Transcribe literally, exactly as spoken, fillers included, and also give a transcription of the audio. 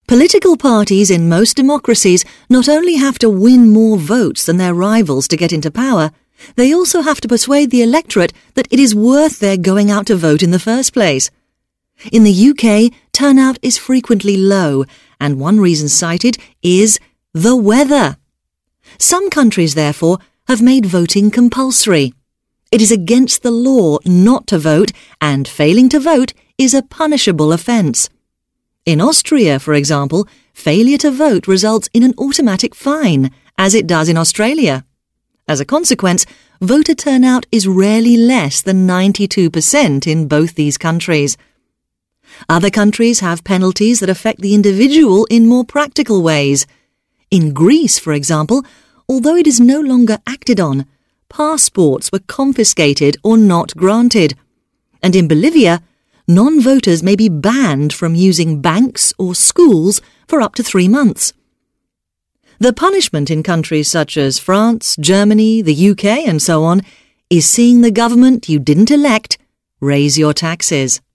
Political parties in most democracies not only have to win more votes than their rivals to get into power, they also have to persuade the electorate that it is worth their going out to vote in the first place. In the U K, turnout is frequently low, and one reason cited is the weather. Some countries, therefore, have made voting compulsory. It is against the law not to vote, and failing to vote is a punishable offence. In Austria, for example, failure to vote results in an automatic fine, as it does in Australia. As a consequence, voter turnout is rarely less than ninety-two percent in both these countries. Other countries have penalties that affect the individual in more practical ways. In Greece, for example, although it is no longer acted on, passports were confiscated or not granted. And in Bolivia, non-voters may be banned from using banks or schools for up to three months. The punishment in countries such as France, Germany, the U K and so on is seeing the government you didn't elect raise your taxes.